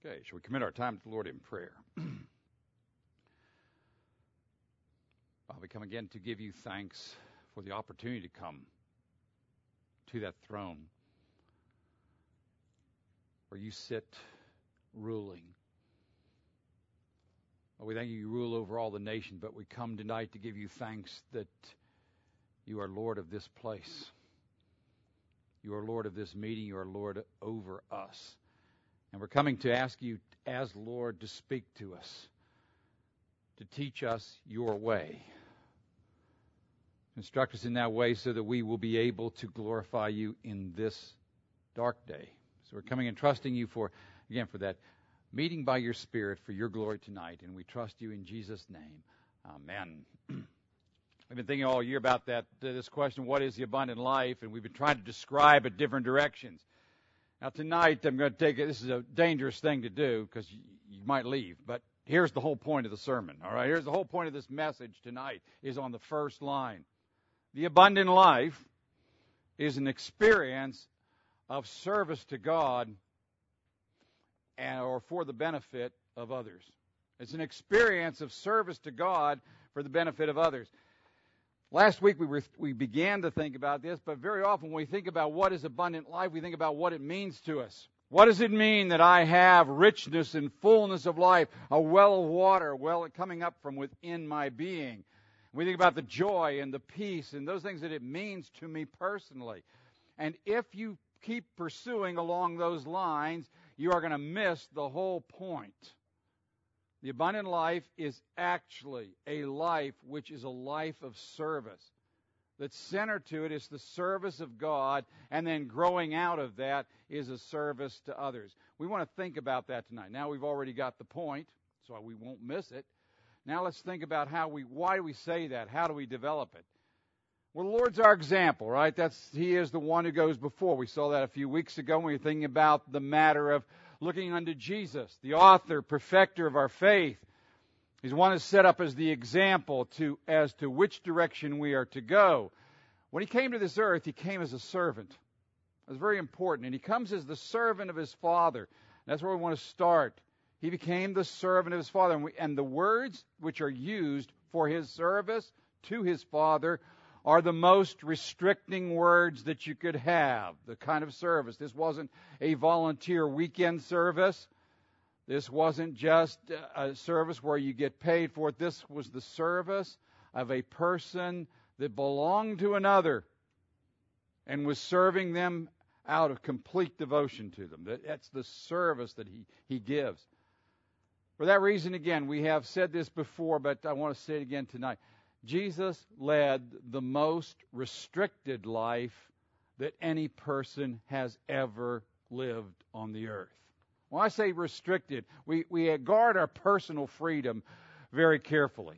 Okay, shall we commit our time to the Lord in prayer? Father, we come again to give you thanks for the opportunity to come to that throne where you sit ruling. We thank you rule over all the nations, but we come tonight to give you thanks that you are Lord of this place. You are Lord of this meeting. You are Lord over us. And we're coming to ask you as Lord to speak to us, to teach us your way. Instruct us in that way so that we will be able to glorify you in this dark day. So we're coming and trusting you for that meeting by your Spirit for your glory tonight. And we trust you in Jesus' name. Amen. We've been thinking all year about this question, what is the abundant life? And we've been trying to describe it different directions. Now tonight I'm going to take it. This is a dangerous thing to do because you might leave. But here's the whole point of the sermon. All right, here's the whole point of this message tonight is on the first line. The abundant life is an experience of service to God or for the benefit of others. It's an experience of service to God for the benefit of others. Last week we began to think about this, but very often when we think about what is abundant life, we think about what it means to us. What does it mean that I have richness and fullness of life, a well of water, coming up from within my being? We think about the joy and the peace and those things that it means to me personally. And if you keep pursuing along those lines, you are going to miss the whole point. The abundant life is actually a life which is a life of service. The center to it is the service of God, and then growing out of that is a service to others. We want to think about that tonight. Now we've already got the point, so we won't miss it. Now let's think about why do we say that? How do we develop it? Well, the Lord's our example, right? He is the one who goes before. We saw that a few weeks ago when we were thinking about the matter of looking unto Jesus, the author, perfecter of our faith. He's one who's set up as the example as to which direction we are to go. When he came to this earth, he came as a servant. That's very important. And he comes as the servant of his Father. That's where we want to start. He became the servant of his Father. And the words which are used for his service to his Father are the most restricting words that you could have, the kind of service. This wasn't a volunteer weekend service. This wasn't just a service where you get paid for it. This was the service of a person that belonged to another and was serving them out of complete devotion to them. That's the service that he gives. For that reason, again, we have said this before, but I want to say it again tonight. Jesus led the most restricted life that any person has ever lived on the earth. When I say restricted, we guard our personal freedom very carefully.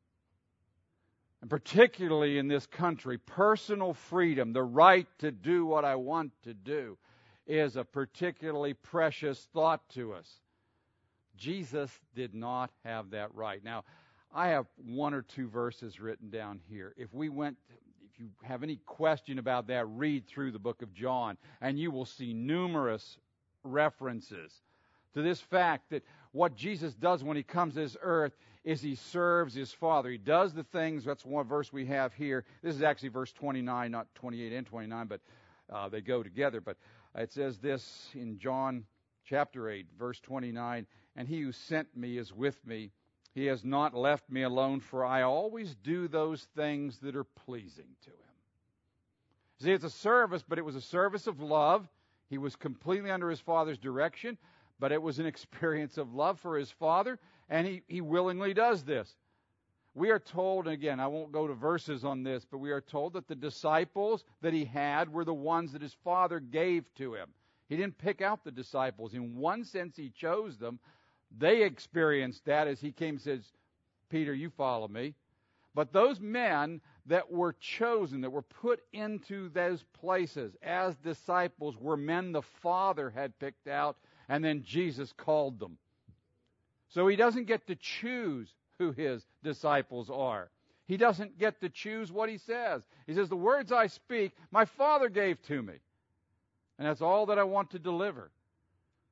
And particularly in this country, personal freedom, the right to do what I want to do, is a particularly precious thought to us. Jesus did not have that right. Now, I have one or two verses written down here. If you have any question about that, read through the book of John, and you will see numerous references to this fact that what Jesus does when he comes to this earth is he serves his Father. He does the things, that's one verse we have here. This is actually verse 29, not 28 and 29, but they go together. But it says this in John chapter 8, verse 29, and he who sent me is with me. He has not left me alone, for I always do those things that are pleasing to him. See, it's a service, but it was a service of love. He was completely under his Father's direction, but it was an experience of love for his Father, and he willingly does this. We are told, and again, I won't go to verses on this, but we are told that the disciples that he had were the ones that his Father gave to him. He didn't pick out the disciples. In one sense, he chose them. They experienced that as he came and says, Peter, you follow me. But those men that were chosen, that were put into those places as disciples, were men the Father had picked out, and then Jesus called them. So he doesn't get to choose who his disciples are. He doesn't get to choose what he says. He says, the words I speak, my Father gave to me. And that's all that I want to deliver.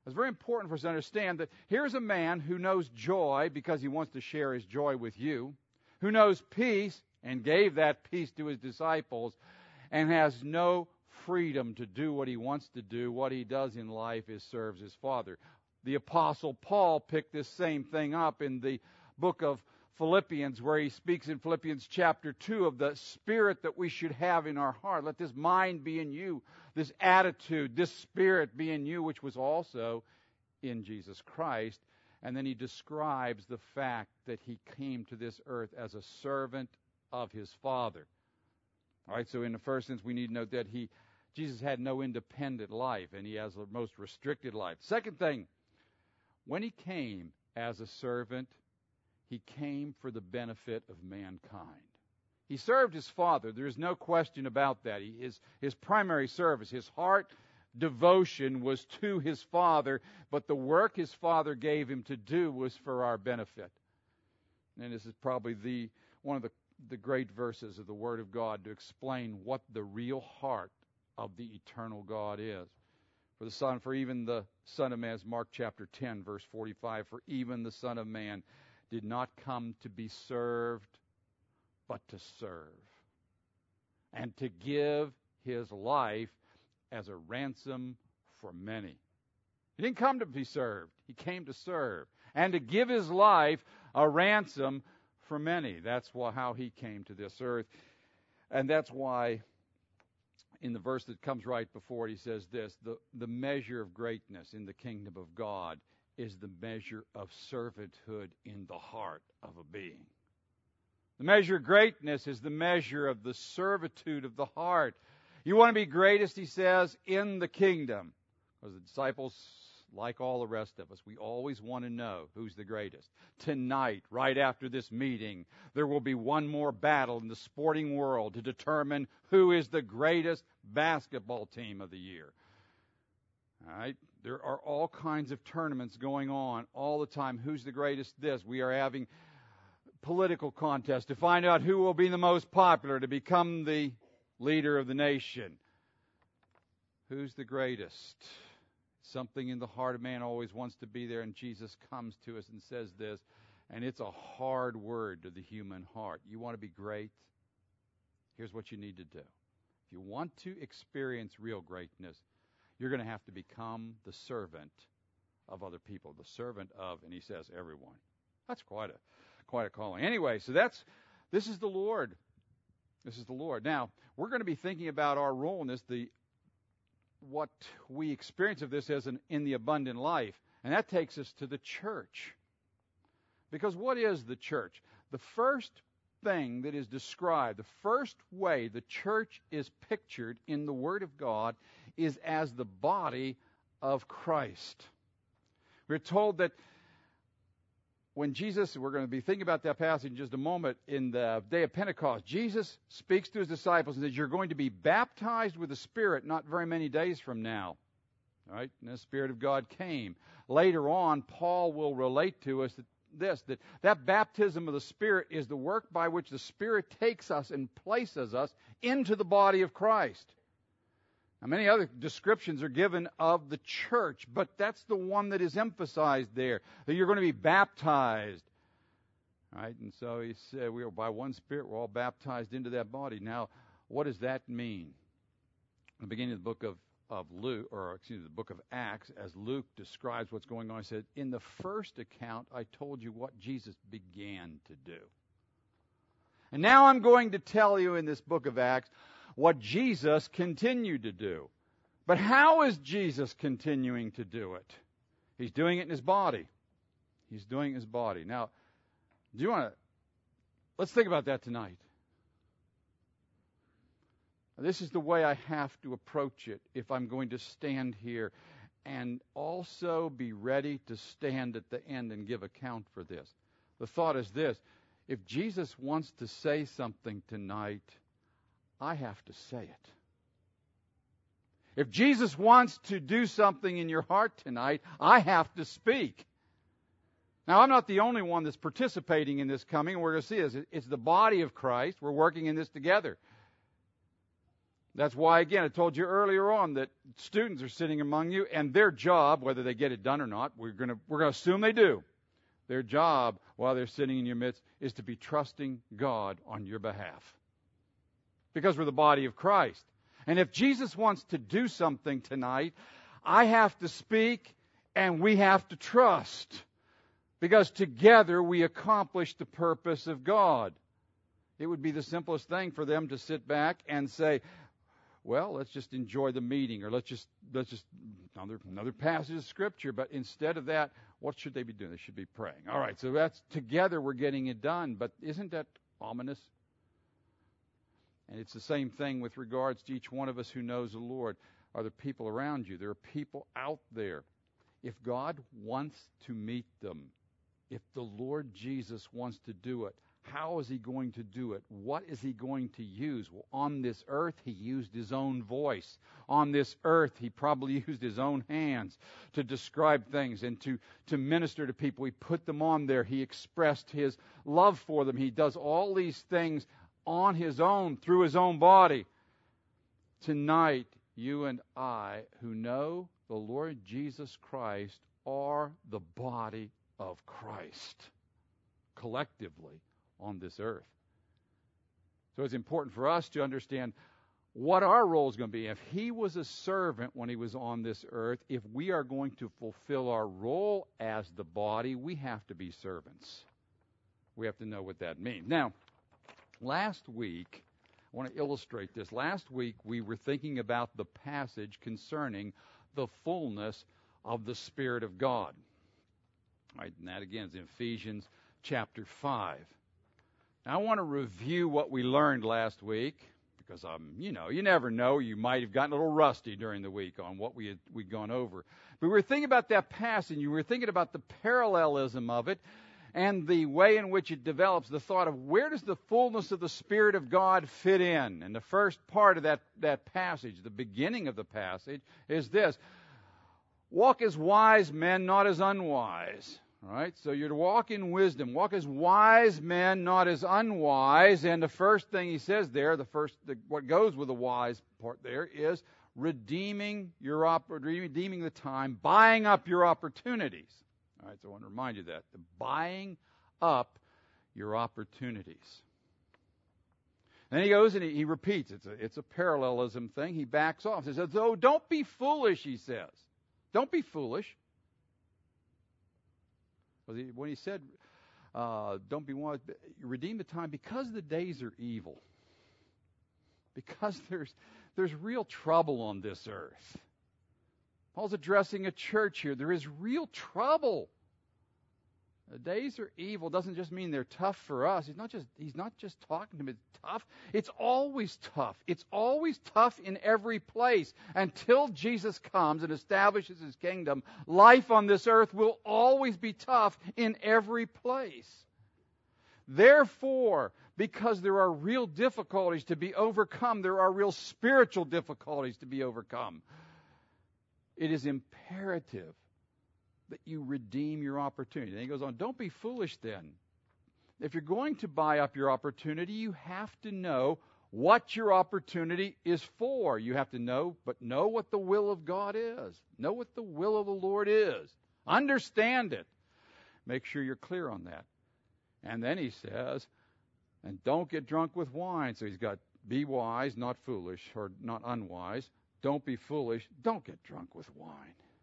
It's very important for us to understand that here's a man who knows joy because he wants to share his joy with you, who knows peace and gave that peace to his disciples, and has no freedom to do what he wants to do. What he does in life is serves his Father. The Apostle Paul picked this same thing up in the book of Philippians, where he speaks in Philippians chapter 2 of the spirit that we should have in our heart. Let this mind be in you, this attitude, this spirit be in you, which was also in Jesus Christ. And then he describes the fact that he came to this earth as a servant of his Father. All right, so in the first instance, we need to note that Jesus had no independent life, and he has the most restricted life. Second thing, when he came as a servant, he came for the benefit of mankind. He served his Father. There is no question about that. His primary service, his heart devotion was to his Father, but the work his Father gave him to do was for our benefit. And this is probably one of the great verses of the Word of God to explain what the real heart of the eternal God is. For even the Son of Man, as Mark chapter 10, verse 45, for even the Son of Man did not come to be served, but to serve, and to give his life as a ransom for many. He didn't come to be served. He came to serve, and to give his life a ransom for many. That's how he came to this earth. And that's why in the verse that comes right before it, he says this, the measure of greatness in the kingdom of God is the measure of servanthood in the heart of a being. The measure of greatness is the measure of the servitude of the heart. You want to be greatest, he says, in the kingdom. Because the disciples, like all the rest of us, we always want to know who's the greatest. Tonight, right after this meeting, there will be one more battle in the sporting world to determine who is the greatest basketball team of the year. All right? There are all kinds of tournaments going on all the time. Who's the greatest this? We are having political contests to find out who will be the most popular to become the leader of the nation. Who's the greatest? Something in the heart of man always wants to be there, and Jesus comes to us and says this, and it's a hard word to the human heart. You want to be great? Here's what you need to do. If you want to experience real greatness, you're going to have to become the servant of other people, the servant of, and he says, everyone. That's quite a calling. Anyway, so this is the Lord. This is the Lord. Now, we're going to be thinking about our role in this, what we experience of this as in the abundant life. And that takes us to the church. Because what is the church? The first thing that is described, the first way the church is pictured in the Word of God is as the body of Christ. We're told that when Jesus, we're going to be thinking about that passage in just a moment, in the day of Pentecost, Jesus speaks to his disciples and says, you're going to be baptized with the Spirit not very many days from now. All right? And the Spirit of God came. Later on, Paul will relate to us that baptism of the Spirit is the work by which the Spirit takes us and places us into the body of Christ. Now, many other descriptions are given of the church, but that's the one that is emphasized there, that you're going to be baptized. All right? And so he said, we are by one Spirit, we're all baptized into that body. Now, what does that mean? In the beginning of the book of the book of Acts, as Luke describes what's going on, he said, in the first account, I told you what Jesus began to do. And now I'm going to tell you in this book of Acts what Jesus continued to do. But how is Jesus continuing to do it? He's doing it in his body. He's doing it in his body. Now, let's think about that tonight. This is the way I have to approach it if I'm going to stand here and also be ready to stand at the end and give account for this. The thought is this: if Jesus wants to say something tonight, I have to say it. If Jesus wants to do something in your heart tonight, I have to speak. Now, I'm not the only one that's participating in this coming. We're going to see this. It's the body of Christ. We're working in this together. That's why, again, I told you earlier on that students are sitting among you, and their job, whether they get it done or not, we're going to assume they do. Their job, while they're sitting in your midst, is to be trusting God on your behalf. Because we're the body of Christ. And if Jesus wants to do something tonight, I have to speak and we have to trust. Because together we accomplish the purpose of God. It would be the simplest thing for them to sit back and say, well, let's just enjoy the meeting, or let's just another passage of Scripture. But instead of that, what should they be doing? They should be praying. All right, so that's together we're getting it done. But isn't that ominous? And it's the same thing with regards to each one of us who knows the Lord. Are there people around you? There are people out there. If God wants to meet them, if the Lord Jesus wants to do it, how is he going to do it? What is he going to use? Well, on this earth, he used his own voice. On this earth, he probably used his own hands to describe things and to minister to people. He put them on there. He expressed his love for them. He does all these things on his own, through his own body. Tonight, you and I, who know the Lord Jesus Christ, are the body of Christ, collectively on this earth. So it's important for us to understand what our role is going to be. If he was a servant when he was on this earth, if we are going to fulfill our role as the body, we have to be servants. We have to know what that means. Now, last week, I want to illustrate this. Last week, we were thinking about the passage concerning the fullness of the Spirit of God. All right, and that again is in Ephesians chapter 5. Now, I want to review what we learned last week, because you never know. You might have gotten a little rusty during the week on what we'd gone over. But we were thinking about that passage, and you were thinking about the parallelism of it, and the way in which it develops, the thought of where does the fullness of the Spirit of God fit in? And the first part of that passage, the beginning of the passage, is this: walk as wise men, not as unwise. All right, so you're to walk in wisdom. Walk as wise men, not as unwise. And the first thing he says there, what goes with the wise part there, is redeeming the time, buying up your opportunities. All right, so I want to remind you that. The buying up your opportunities. Then he goes and he repeats. It's a parallelism thing. He backs off. He says, oh, don't be foolish, he says. Don't be foolish. When he said, don't be wise, redeem the time, because the days are evil. Because there's real trouble on this earth. Paul's addressing a church here. There is real trouble. The days are evil doesn't just mean they're tough for us. He's not just talking to me tough. It's always tough. It's always tough in every place. Until Jesus comes and establishes his kingdom, life on this earth will always be tough in every place. Therefore, because there are real difficulties to be overcome, there are real spiritual difficulties to be overcome, it is imperative that you redeem your opportunity. And he goes on, don't be foolish then. If you're going to buy up your opportunity, you have to know what your opportunity is for. You have to know what the will of God is. Know what the will of the Lord is. Understand it. Make sure you're clear on that. And then he says, and don't get drunk with wine. So he's got, be wise, not foolish, or not unwise. Don't be foolish. Don't get drunk with wine.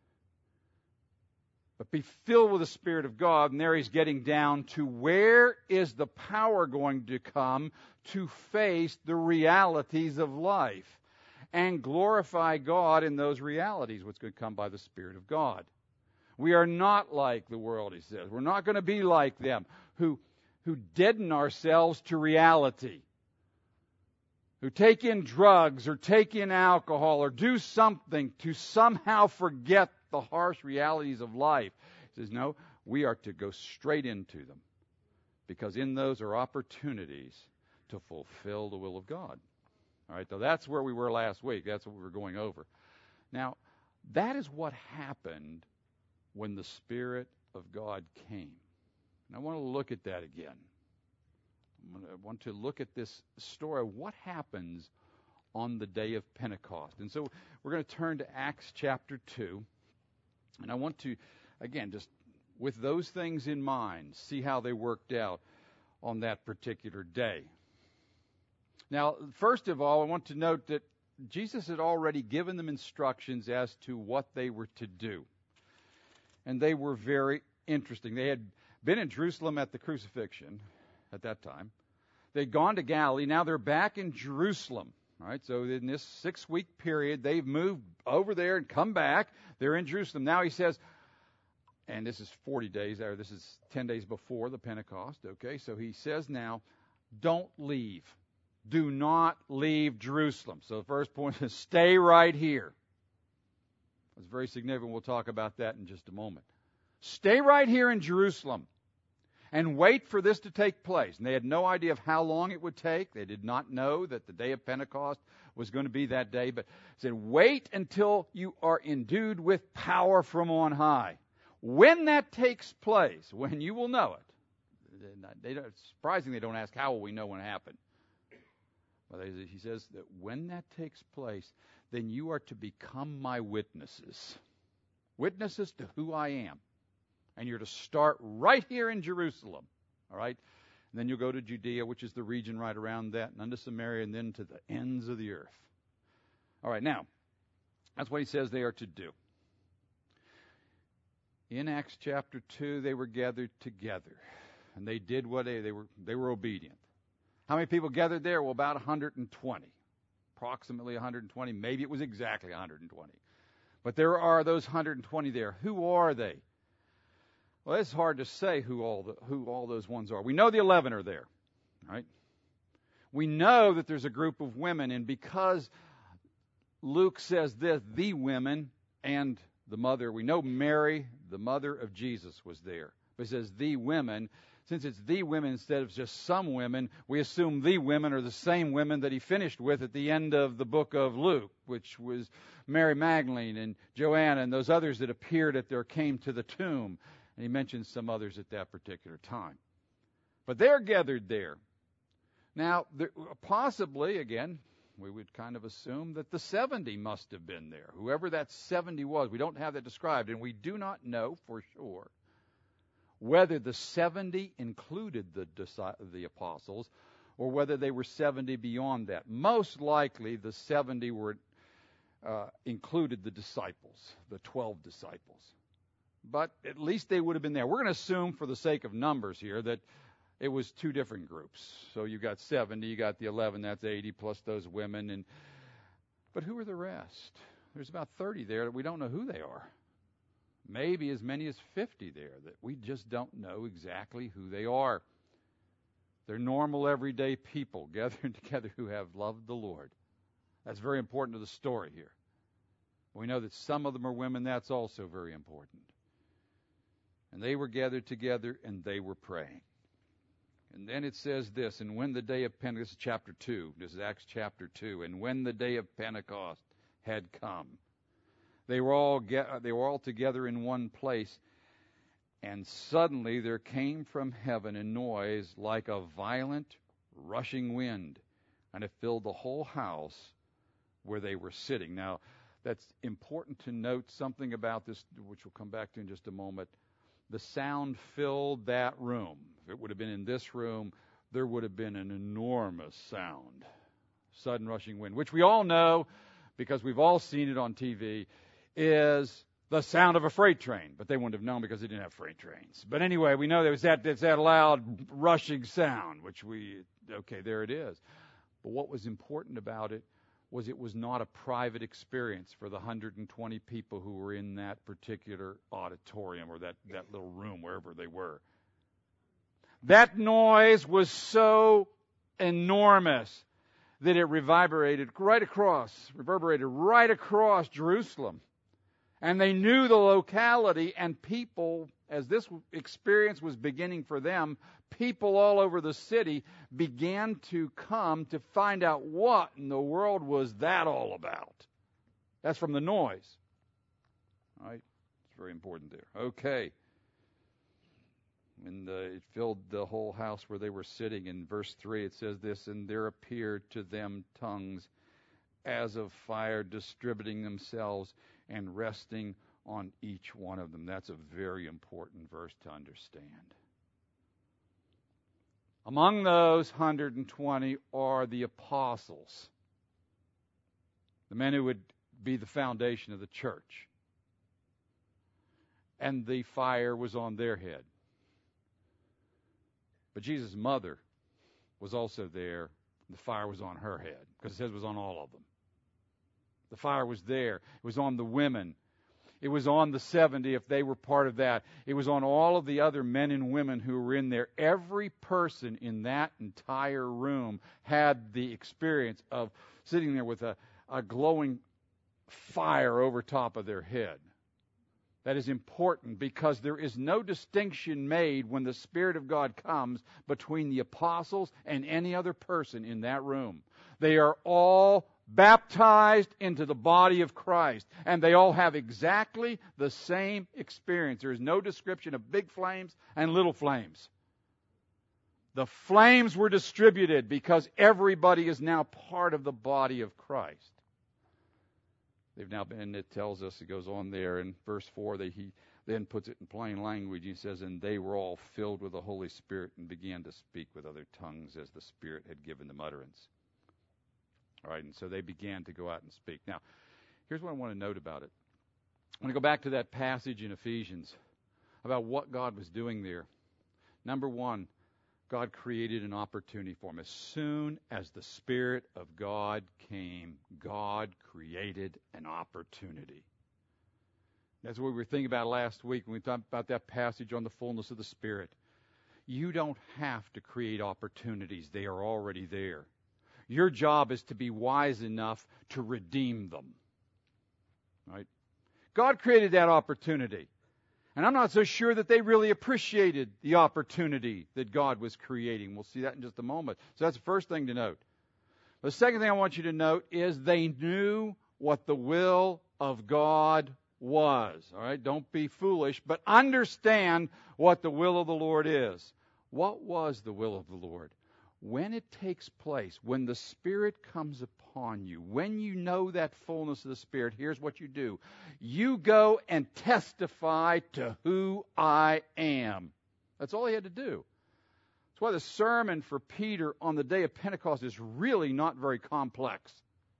But be filled with the Spirit of God. And there he's getting down to where is the power going to come to face the realities of life and glorify God in those realities, what's going to come by the Spirit of God. We are not like the world, he says. We're not going to be like them who deaden ourselves to reality, who take in drugs or take in alcohol or do something to somehow forget the harsh realities of life. He says, no, we are to go straight into them, because in those are opportunities to fulfill the will of God. All right, so that's where we were last week. That's what we were going over. Now, that is what happened when the Spirit of God came. And I want to look at that again. I want to look at this story. What happens on the day of Pentecost. And so we're going to turn to Acts chapter 2. And I want to, again, just with those things in mind, see how they worked out on that particular day. Now, first of all, I want to note that Jesus had already given them instructions as to what they were to do. And they were very interesting. They had been in Jerusalem at the crucifixion at that time. They'd gone to Galilee. Now they're back in Jerusalem. All right, so in this 6-week period, they've moved over there and come back. They're in Jerusalem. Now he says, and this is 40 days, or this is 10 days before the Pentecost. Okay, so he says now, don't leave. Do not leave Jerusalem. So the first point is stay right here. That's very significant. We'll talk about that in just a moment. Stay right here in Jerusalem and wait for this to take place. And they had no idea of how long it would take. They did not know that the day of Pentecost was going to be that day. But he said, wait until you are endued with power from on high. When that takes place, when you will know it. It's surprising they don't ask, how will we know when it happened? Well, he says that when that takes place, then you are to become my witnesses. Witnesses to who I am. And you're to start right here in Jerusalem. All right? And then you'll go to Judea, which is the region right around that, and unto Samaria, and then to the ends of the earth. All right, now, that's what he says they are to do. In Acts chapter 2, they were gathered together. And they did what they were obedient. How many people gathered there? Well, about 120. Approximately 120. Maybe it was exactly 120. But there are those 120 there. Who are they? Well, it's hard to say who all those ones are. We know the 11 are there, right? We know that there's a group of women, and because Luke says this, the women and the mother, we know Mary, the mother of Jesus, was there. But it says the women. Since it's the women instead of just some women, we assume the women are the same women that he finished with at the end of the book of Luke, which was Mary Magdalene and Joanna and those others that appeared came to the tomb. And he mentions some others at that particular time. But they're gathered there. Now, possibly, again, we would kind of assume that the 70 must have been there. Whoever that 70 was, we don't have that described, and we do not know for sure whether the 70 included the apostles or whether they were 70 beyond that. Most likely the 70 included the disciples, the 12 disciples. But at least they would have been there. We're going to assume for the sake of numbers here that it was two different groups. So you got 70, you got the 11, that's 80, plus those women. But who are the rest? There's about 30 there that we don't know who they are. Maybe as many as 50 there that we just don't know exactly who they are. They're normal, everyday people gathered together who have loved the Lord. That's very important to the story here. We know that some of them are women. That's also very important. And they were gathered together and they were praying. And then it says this, and when the day of Pentecost, this is chapter 2, this is Acts chapter 2, and when the day of Pentecost had come, they were all together in one place, and suddenly there came from heaven a noise like a violent rushing wind, and it filled the whole house where they were sitting. Now, that's important to note something about this, which we'll come back to in just a moment. The sound filled that room. If it would have been in this room, there would have been an enormous sound. Sudden rushing wind, which we all know, because we've all seen it on TV, is the sound of a freight train. But they wouldn't have known because they didn't have freight trains. But anyway, we know it's that loud rushing sound, there it is. But what was important about it was not a private experience for the 120 people who were in that particular auditorium or that little room, wherever they were. That noise was so enormous that it reverberated right across Jerusalem. And they knew the locality, and people, as this experience was beginning for them, people all over the city began to come to find out what in the world was that all about. That's from the noise. All right? It's very important there. Okay. And it filled the whole house where they were sitting. In verse 3 it says this, and there appeared to them tongues as of fire, distributing themselves and resting on each one of them. That's a very important verse to understand. Among those 120 are the apostles, the men who would be the foundation of the church. And the fire was on their head. But Jesus' mother was also there. The fire was on her head, because it says it was on all of them. The fire was there. It was on the women. It was on the 70 if they were part of that. It was on all of the other men and women who were in there. Every person in that entire room had the experience of sitting there with a glowing fire over top of their head. That is important because there is no distinction made when the Spirit of God comes between the apostles and any other person in that room. They are all baptized into the body of Christ, and they all have exactly the same experience. There is no description of big flames and little flames. The flames were distributed because everybody is now part of the body of Christ. They've now been, it tells us, it goes on there in verse 4, that he then puts it in plain language. He says, and they were all filled with the Holy Spirit and began to speak with other tongues as the Spirit had given them utterance. All right, and so they began to go out and speak. Now, here's what I want to note about it. I want to go back to that passage in Ephesians about what God was doing there. Number one, God created an opportunity for him. As soon as the Spirit of God came, God created an opportunity. That's what we were thinking about last week when we talked about that passage on the fullness of the Spirit. You don't have to create opportunities. They are already there. Your job is to be wise enough to redeem them. Right? God created that opportunity. And I'm not so sure that they really appreciated the opportunity that God was creating. We'll see that in just a moment. So that's the first thing to note. The second thing I want you to note is they knew what the will of God was. All right? Don't be foolish, but understand what the will of the Lord is. What was the will of the Lord? When it takes place, when the Spirit comes upon you, when you know that fullness of the Spirit, here's what you do. You go and testify to who I am. That's all he had to do. That's why the sermon for Peter on the day of Pentecost is really not very complex.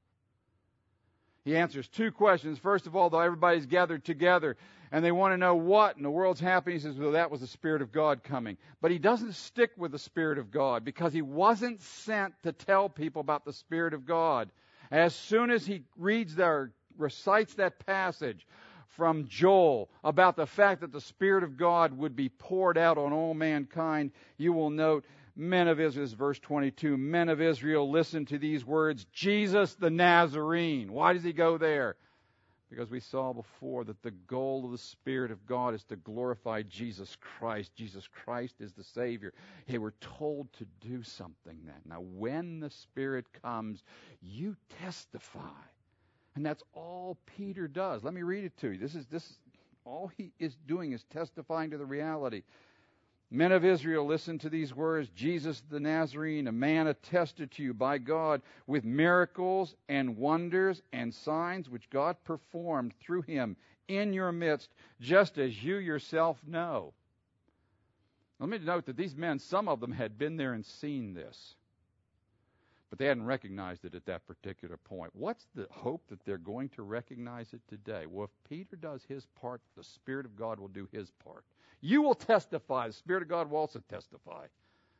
He answers two questions. First of all, though everybody's gathered together and they want to know what in the world's happening, he says, well, that was the Spirit of God coming. But he doesn't stick with the Spirit of God because he wasn't sent to tell people about the Spirit of God. As soon as he recites that passage from Joel about the fact that the Spirit of God would be poured out on all mankind, you will note, men of Israel, verse 22, men of Israel, listen to these words, Jesus the Nazarene. Why does he go there? Because we saw before that the goal of the Spirit of God is to glorify Jesus Christ. Jesus Christ is the Savior. They were told to do something then. Now, when the Spirit comes, you testify. And that's all Peter does. Let me read it to you. This is all he is doing is testifying to the reality. Men of Israel, listen to these words. Jesus the Nazarene, a man attested to you by God with miracles and wonders and signs which God performed through him in your midst, just as you yourself know. Let me note that these men, some of them had been there and seen this, but they hadn't recognized it at that particular point. What's the hope that they're going to recognize it today? Well, if Peter does his part, the Spirit of God will do his part. You will testify. The Spirit of God will also testify.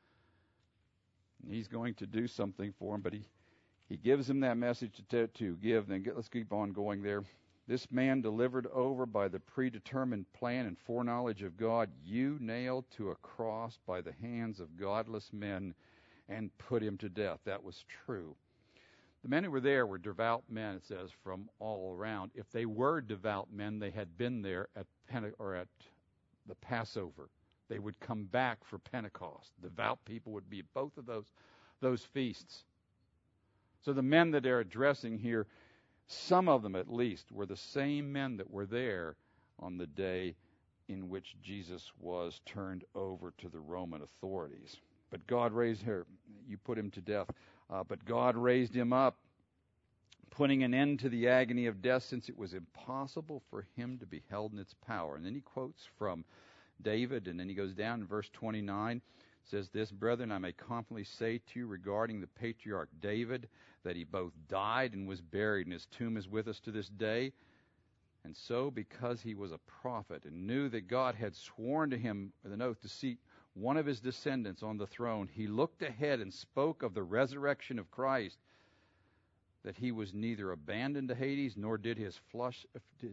He's going to do something for him, but he gives him that message to give. Then let's keep on going there. This man delivered over by the predetermined plan and foreknowledge of God, you nailed to a cross by the hands of godless men and put him to death. That was true. The men who were there were devout men, it says, from all around. If they were devout men, they had been there at the Passover. They would come back for Pentecost. Devout people would be at both of those feasts. So the men that they're addressing here, some of them at least, were the same men that were there on the day in which Jesus was turned over to the Roman authorities. But God raised her. You put him to death. But God raised him up, putting an end to the agony of death, since it was impossible for him to be held in its power. And then he quotes from David, and then he goes down in verse 29, says this, "Brethren, I may confidently say to you regarding the patriarch David, that he both died and was buried, and his tomb is with us to this day. And so, because he was a prophet and knew that God had sworn to him with an oath to seat one of his descendants on the throne, he looked ahead and spoke of the resurrection of Christ, that he was neither abandoned to Hades, nor did his flesh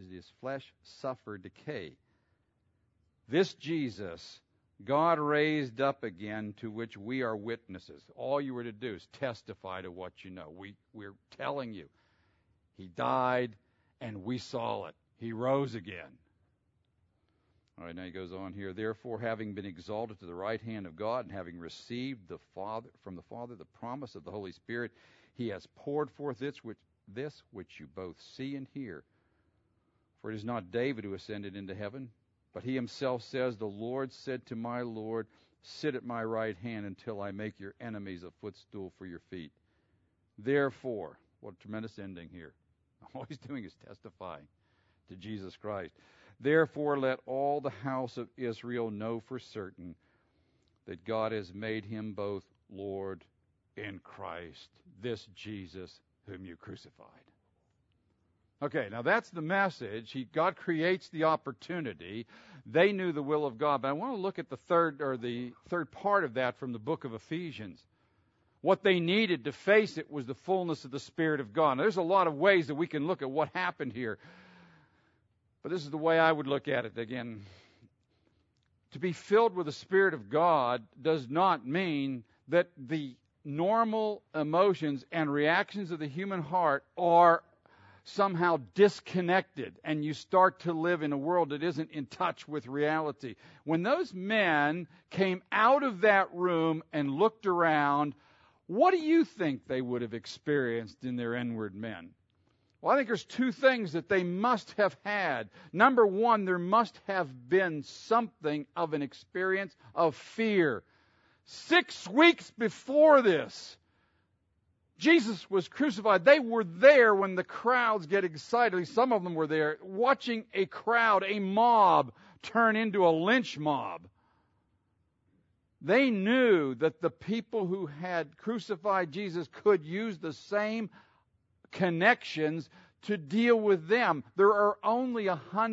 suffer decay. This Jesus God raised up again, to which we are witnesses." All you were to do is testify to what you know. We're telling you. He died, and we saw it. He rose again. All right, now he goes on here. "Therefore, having been exalted to the right hand of God, and having received from the Father the promise of the Holy Spirit, he has poured forth this which you both see and hear. For it is not David who ascended into heaven, but he himself says, 'The Lord said to my Lord, sit at my right hand until I make your enemies a footstool for your feet.' Therefore," what a tremendous ending here. All he's doing is testifying to Jesus Christ. "Therefore let all the house of Israel know for certain that God has made him both Lord and Christ, this Jesus whom you crucified." Okay, now that's the message. God creates the opportunity. They knew the will of God. But I want to look at the third part of that from the book of Ephesians. What they needed to face it was the fullness of the Spirit of God. Now, there's a lot of ways that we can look at what happened here. But this is the way I would look at it again. To be filled with the Spirit of God does not mean that the normal emotions and reactions of the human heart are somehow disconnected, and you start to live in a world that isn't in touch with reality. When those men came out of that room and looked around, what do you think they would have experienced in their inward men? Well, I think there's two things that they must have had. Number one, there must have been something of an experience of fear. 6 weeks before this, Jesus was crucified. They were there when the crowds get excited. Some of them were there watching a crowd, a mob, turn into a lynch mob. They knew that the people who had crucified Jesus could use the same connections to deal with them. There are only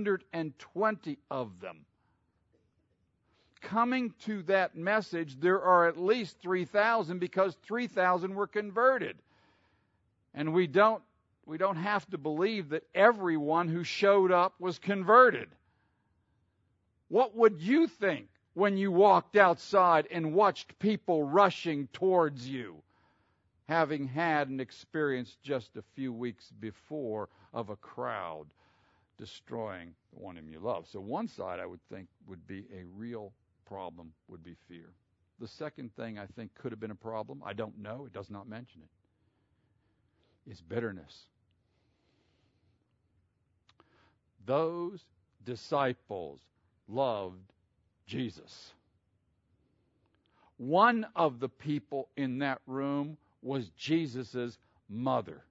120 of them. Coming to that message, there are at least 3,000, because 3,000 were converted. And we don't have to believe that everyone who showed up was converted. What would you think when you walked outside and watched people rushing towards you, having had an experience just a few weeks before of a crowd destroying the one whom you love? So one side, I would think, would be a real problem, would be fear. The second thing I think could have been a problem, I don't know, it does not mention it, is bitterness. Those disciples loved Jesus. One of the people in that room was Jesus' mother.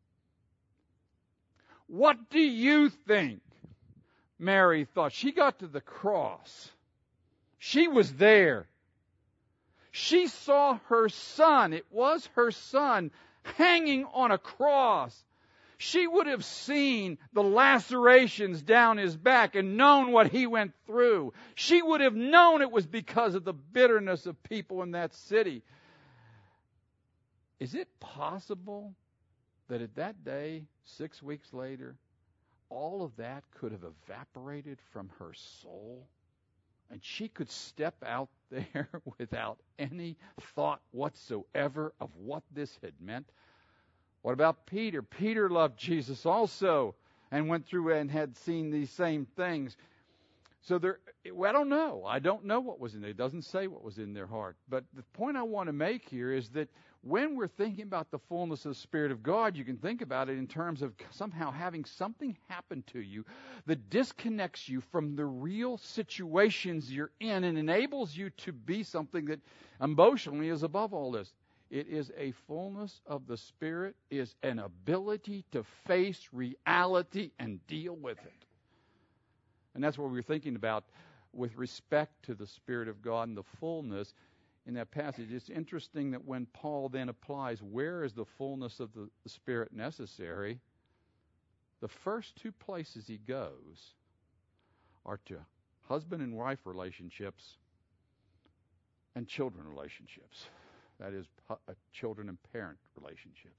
What do you think Mary thought? She got to the cross. She was there. She saw her son. It was her son hanging on a cross. She would have seen the lacerations down his back and known what he went through. She would have known it was because of the bitterness of people in that city. Is it possible that at that day, 6 weeks later, all of that could have evaporated from her soul? And she could step out there without any thought whatsoever of what this had meant? What about Peter? Peter loved Jesus also and went through and had seen these same things. So I don't know. I don't know what was in there. It doesn't say what was in their heart. But the point I want to make here is that when we're thinking about the fullness of the Spirit of God, you can think about it in terms of somehow having something happen to you that disconnects you from the real situations you're in and enables you to be something that emotionally is above all this. It is a fullness of the Spirit, is an ability to face reality and deal with it. And that's what we were thinking about with respect to the Spirit of God and the fullness in that passage. It's interesting that when Paul then applies where is the fullness of the Spirit necessary, the first two places he goes are to husband and wife relationships and children relationships. That is, children and parent relationships.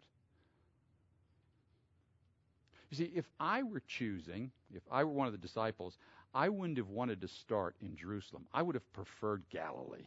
You see, if I were one of the disciples, I wouldn't have wanted to start in Jerusalem. I would have preferred Galilee.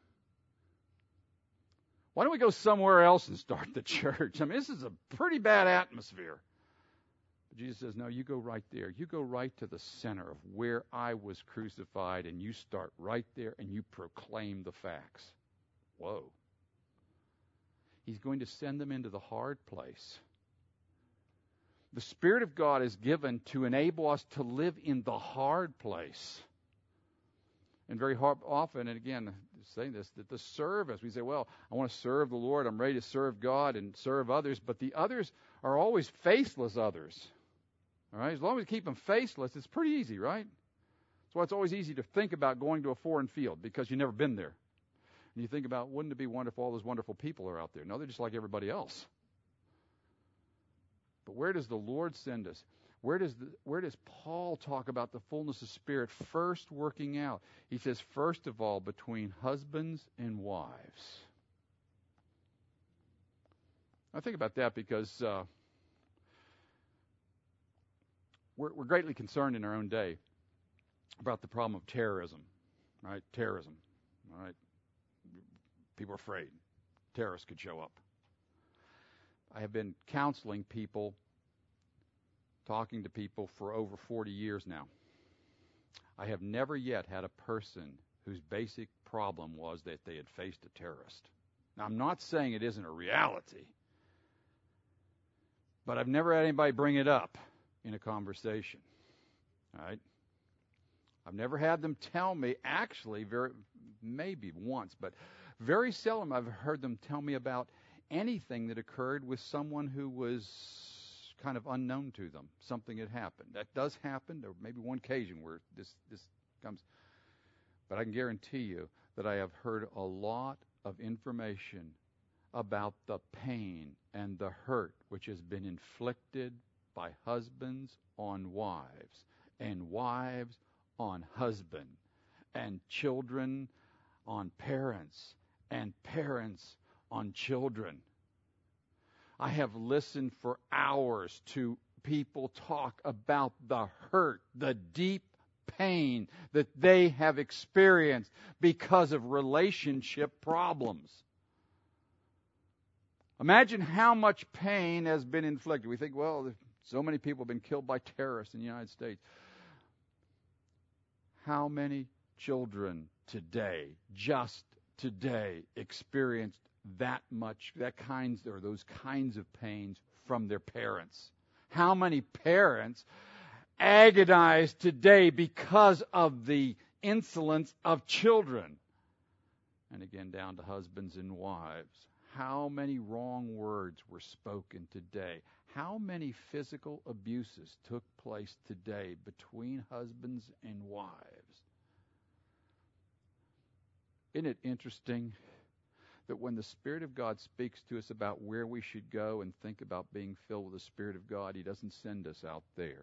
Why don't we go somewhere else and start the church? I mean, this is a pretty bad atmosphere. But Jesus says, no, you go right there. You go right to the center of where I was crucified, and you start right there, and you proclaim the facts. Whoa. He's going to send them into the hard place. The Spirit of God is given to enable us to live in the hard place. And very often, and again, saying this, that the service, we say, well, I want to serve the Lord, I'm ready to serve God and serve others, but the others are always faithless others. All right? As long as we keep them faithless, it's pretty easy, right? That's why it's always easy to think about going to a foreign field, because you've never been there. And you think about, wouldn't it be wonderful, all those wonderful people are out there? No, they're just like everybody else. But where does the Lord send us? Where does Paul talk about the fullness of Spirit first working out? He says, first of all, between husbands and wives. I think about that because we're greatly concerned in our own day about the problem of terrorism, right? Terrorism, all right? People are afraid terrorists could show up. I have been counseling people, talking to people for over 40 years now. I have never yet had a person whose basic problem was that they had faced a terrorist. Now, I'm not saying it isn't a reality, but I've never had anybody bring it up in a conversation. All right? I've never had them tell me, actually, maybe once, but very seldom I've heard them tell me about anything that occurred with someone who was kind of unknown to them. Something had happened. That does happen. There may be one occasion where this comes. But I can guarantee you that I have heard a lot of information about the pain and the hurt which has been inflicted by husbands on wives, and wives on husband, and children on parents, and parents on children. I have listened for hours to people talk about the hurt, the deep pain that they have experienced because of relationship problems. Imagine how much pain has been inflicted. We think, well, so many people have been killed by terrorists in the United States. How many children today, just today, experienced those kinds of pains from their parents? How many parents agonize today because of the insolence of children? And again, down to husbands and wives. How many wrong words were spoken today? How many physical abuses took place today between husbands and wives? Isn't it interesting that when the Spirit of God speaks to us about where we should go and think about being filled with the Spirit of God, He doesn't send us out there.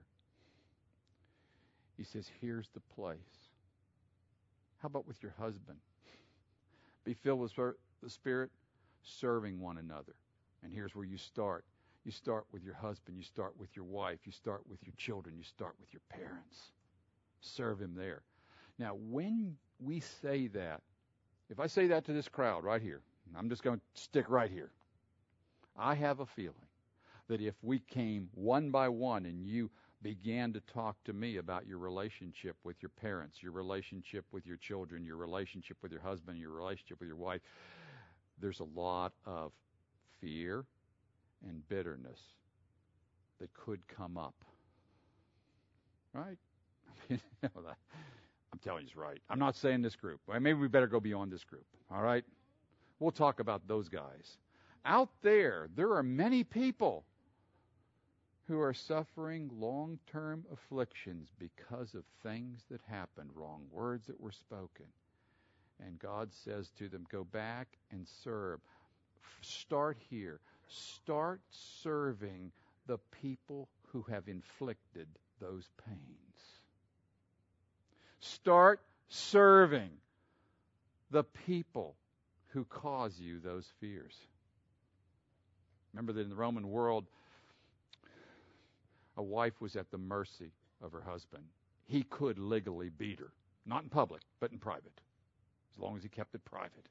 He says, here's the place. How about with your husband? Be filled with the Spirit, serving one another. And here's where you start. You start with your husband. You start with your wife. You start with your children. You start with your parents. Serve Him there. Now, when we say that, if I say that to this crowd right here, I'm just going to stick right here. I have a feeling that if we came one by one and you began to talk to me about your relationship with your parents, your relationship with your children, your relationship with your husband, your relationship with your wife, there's a lot of fear and bitterness that could come up. Right? I'm telling you it's right. I'm not saying this group. Maybe we better go beyond this group. All right? We'll talk about those guys. Out there are many people who are suffering long-term afflictions because of things that happened, wrong words that were spoken. And God says to them, go back and serve. Start here. Start serving the people who have inflicted those pains. Start serving the people who cause you those fears. Remember that in the Roman world, a wife was at the mercy of her husband. He could legally beat her. Not in public, but in private. As long as he kept it private.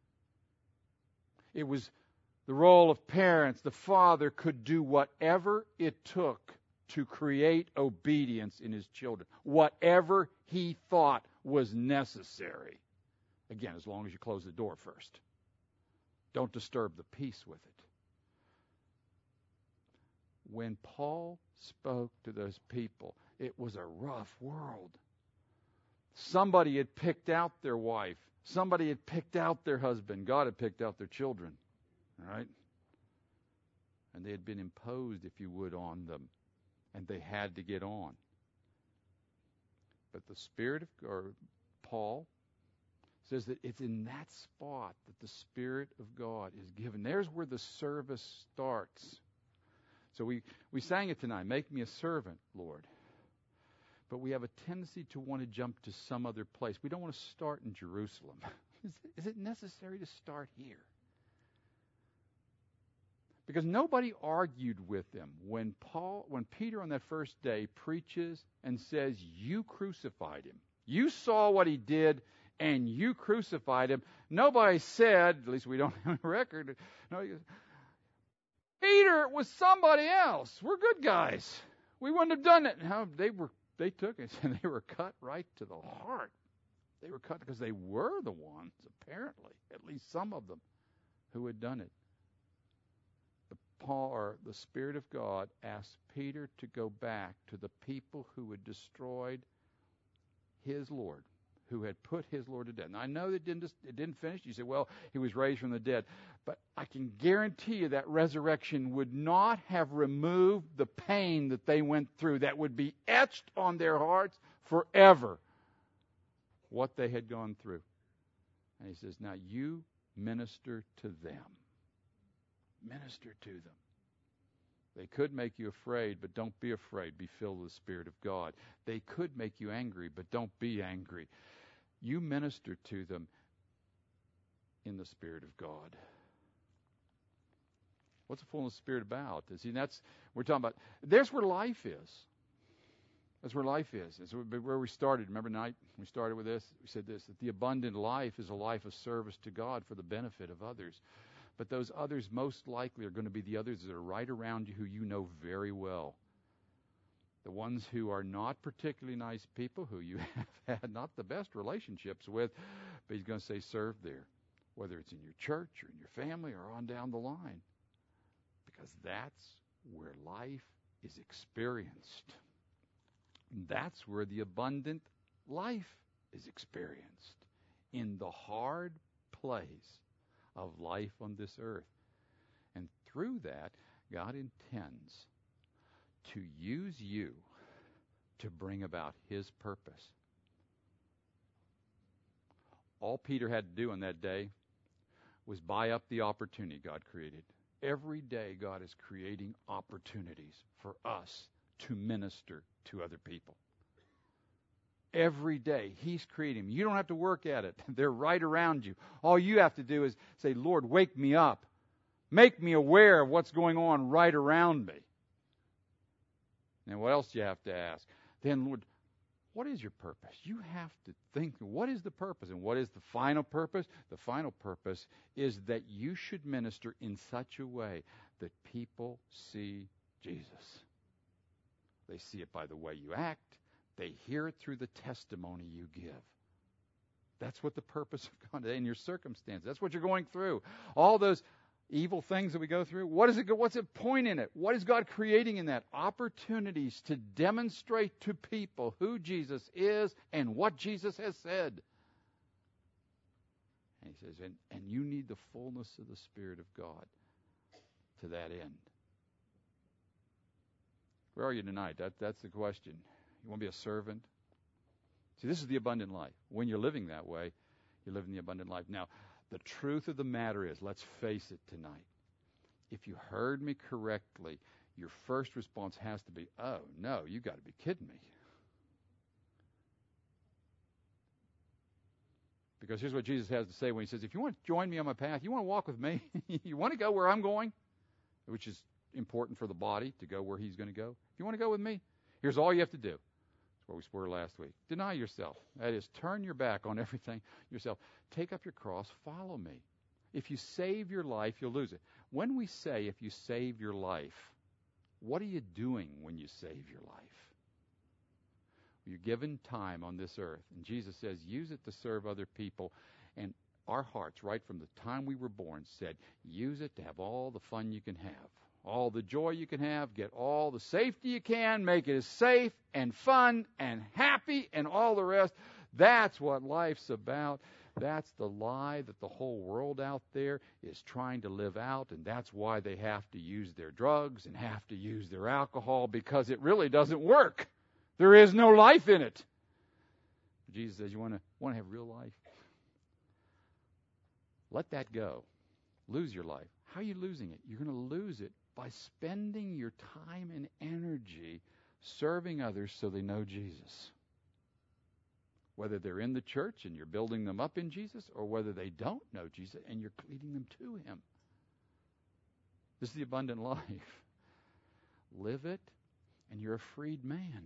It was the role of parents. The father could do whatever it took to create obedience in his children. Whatever he thought was necessary. Again, as long as you close the door first. Don't disturb the peace with it. When Paul spoke to those people, it was a rough world. Somebody had picked out their wife. Somebody had picked out their husband. God had picked out their children. Right? And they had been imposed, if you would, on them. And they had to get on. But the Spirit of Paul says that it's in that spot that the Spirit of God is given. There's where the service starts. So we sang it tonight, make me a servant, Lord. But we have a tendency to want to jump to some other place. We don't want to start in Jerusalem. Is it necessary to start here? Because nobody argued with them when Peter on that first day preaches and says, you crucified him. You saw what he did and you crucified him. Nobody said, at least we don't have a record, no, Peter, it was somebody else. We're good guys. We wouldn't have done it. How they took it and they were cut right to the heart. They were cut because they were the ones, apparently, at least some of them, who had done it. The Spirit of God asked Peter to go back to the people who had destroyed his Lord, who had put his Lord to death. Now, I know that it didn't finish. You say, well, he was raised from the dead. But I can guarantee you that resurrection would not have removed the pain that they went through. That would be etched on their hearts forever, what they had gone through. And he says, now you minister to them. Minister to them. They could make you afraid, but don't be afraid. Be filled with the Spirit of God. They could make you angry, but don't be angry. You minister to them in the Spirit of God. What's the fullness of the Spirit about? See, we're talking about. There's where life is. That's where life is. That's where we started. Remember tonight we started with this? We said this, that the abundant life is a life of service to God for the benefit of others. But those others most likely are going to be the others that are right around you who you know very well. The ones who are not particularly nice people, who you have had not the best relationships with, but he's going to say serve there, whether it's in your church or in your family or on down the line. Because that's where life is experienced. That's where the abundant life is experienced. In the hard place of life on this earth. And through that, God intends to use you to bring about his purpose. All Peter had to do on that day was buy up the opportunity God created. Every day God is creating opportunities for us to minister to other people. Every day he's creating them. You don't have to work at it. They're right around you. All you have to do is say, Lord, wake me up. Make me aware of what's going on right around me. Now, what else do you have to ask? Then, Lord, what is your purpose? You have to think, what is the purpose? And what is the final purpose? The final purpose is that you should minister in such a way that people see Jesus. They see it by the way you act. They hear it through the testimony you give. That's what the purpose of God is in your circumstance. That's what you're going through. All those evil things that we go through. What's the point in it? What is God creating in that? Opportunities to demonstrate to people who Jesus is and what Jesus has said. And he says, and you need the fullness of the Spirit of God to that end. Where are you tonight? That's the question. You want to be a servant? See, this is the abundant life. When you're living that way, you're living the abundant life. Now, the truth of the matter is, let's face it tonight. If you heard me correctly, your first response has to be, oh, no, you got to be kidding me. Because here's what Jesus has to say when he says, if you want to join me on my path, you want to walk with me, you want to go where I'm going, which is important for the body to go where he's going to go. If you want to go with me, here's all you have to do. That's what we were last week. Deny yourself. That is, turn your back on everything yourself. Take up your cross. Follow me. If you save your life, you'll lose it. When we say if you save your life, what are you doing when you save your life? You're given time on this earth. And Jesus says, use it to serve other people. And our hearts, right from the time we were born, said, use it to have all the fun you can have. All the joy you can have, get all the safety you can, make it as safe and fun and happy and all the rest. That's what life's about. That's the lie that the whole world out there is trying to live out, and that's why they have to use their drugs and have to use their alcohol, because it really doesn't work. There is no life in it. Jesus says, you want to have real life? Let that go. Lose your life. How are you losing it? You're going to lose it by spending your time and energy serving others so they know Jesus. Whether they're in the church and you're building them up in Jesus, or whether they don't know Jesus and you're leading them to him. This is the abundant life. Live it, and you're a freed man.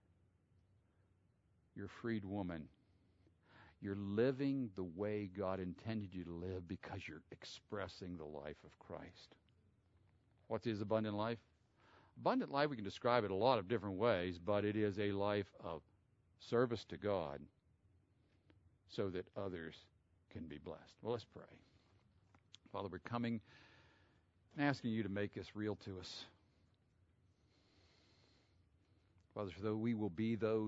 You're a freed woman. You're living the way God intended you to live because you're expressing the life of Christ. What is abundant life? Abundant life, we can describe it a lot of different ways, but it is a life of service to God so that others can be blessed. Well, let's pray. Father, we're coming and asking you to make this real to us. Father, so we will be those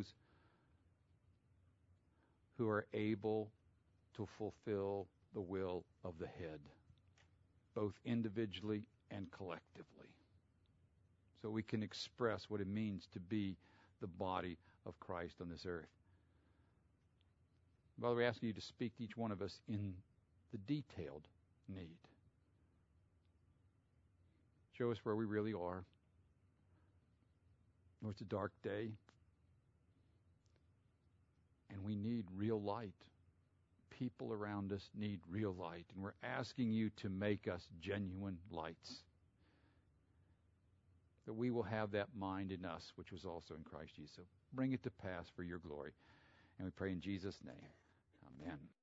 who are able to fulfill the will of the head, both individually and collectively, so we can express what it means to be the body of Christ on this earth. Father, we're asking you to speak to each one of us in the detailed need. Show us where we really are. Lord, it's a dark day, and we need real light. People around us need real light, and we're asking you to make us genuine lights, that we will have that mind in us, which was also in Christ Jesus. So bring it to pass for your glory. And we pray in Jesus' name. Amen.